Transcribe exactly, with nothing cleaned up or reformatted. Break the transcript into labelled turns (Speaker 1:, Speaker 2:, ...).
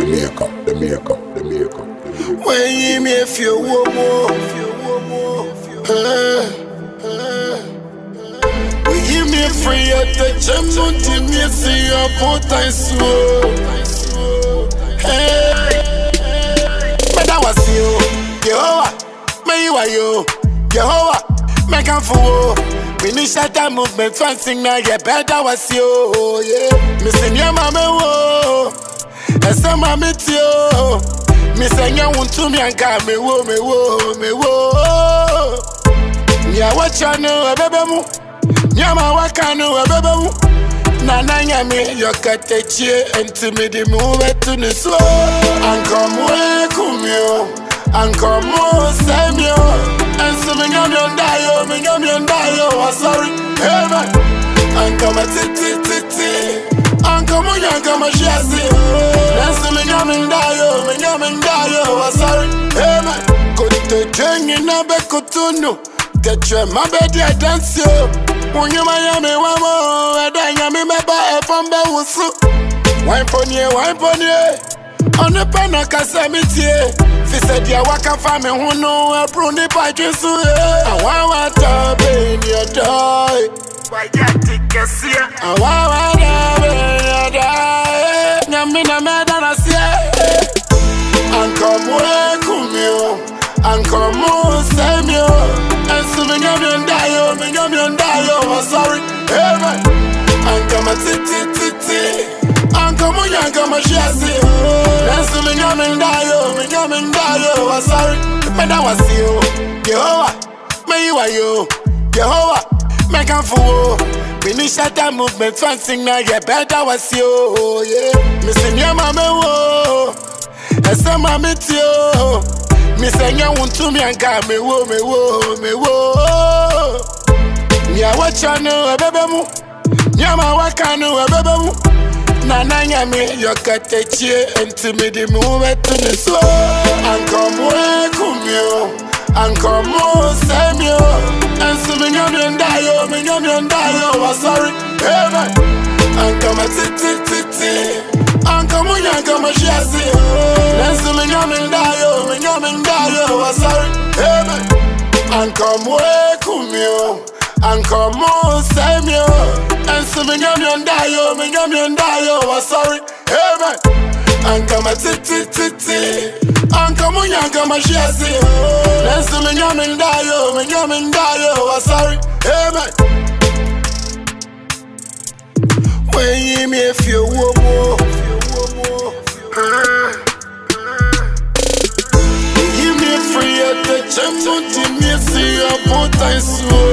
Speaker 1: makeup, the makeup, the makeup.
Speaker 2: When you me if you want more, when you me free at the gym, don't you me see your boat I slow. Hey, but that was you, Jehovah, me you are you, Jehovah, me can fool. We need that movement, fancy now get better was you, yeah. Missing your mama, whoa, and some mammy too. Me say you want to me and got me wo me wo me wo. Nya what you know baby mu. Nya ma what can know baby mu. Na na nya me you got the chair and to me the move to the slow. And come way come you. And come on same you. And so me nya me on die yo me nya me on die yo. Sorry, hey man. And come at it it it. And come on and come and share see. Dance me nya me die yo me nya me die yo. Sorry, hey man. Go to drink in a bed to know. Get your my bed ya dance yo. When you Miami one more, and then you me me buy a from the wusu. Wine pony, wine pony. On the pen I can say me tie. Fi said ya waka for me who know a bruni pa jinsu. I want to be in your toy. Why ya take a see? I want to be in your toy. Nyamina me dana see. And come away, come you. And come on, say me. And so me nyami on die yo, me nyami on die yo. Sorry, hey man. And come a titi titi. And come on, and come a share see. And so me nyami on die yo, me nyami on die yo. Sorry, but that was you, Jehovah. Me you are you, Jehovah. Me can fool. We need that movement, fancy now get better was you, yeah. Me sing your mama wo, and some mama too. Me say you want to me and got me wo me wo me wo. Me a watch you know baby mu. Nyama wa can know baby mu. Na na nyame you got the chair and to me the move to the slow. And come way come you. And come on same you. And so me nyame and die yo me nyame and die yo. Sorry, hey man. And come a titi titi. And come on and come a share see. And so me nyame and die yo me nyame and die yo. Sorry, hey man. And come way come you. And come on same you. And so me nyame and die yo me nyame and die yo. Sorry, hey man. And come a titi titi. And come on and come a share see. And so me nyame and die yo me nyame and die yo. Sorry, hey man. When you me if you want more, you me free at the gym, don't you me see your boat I slow.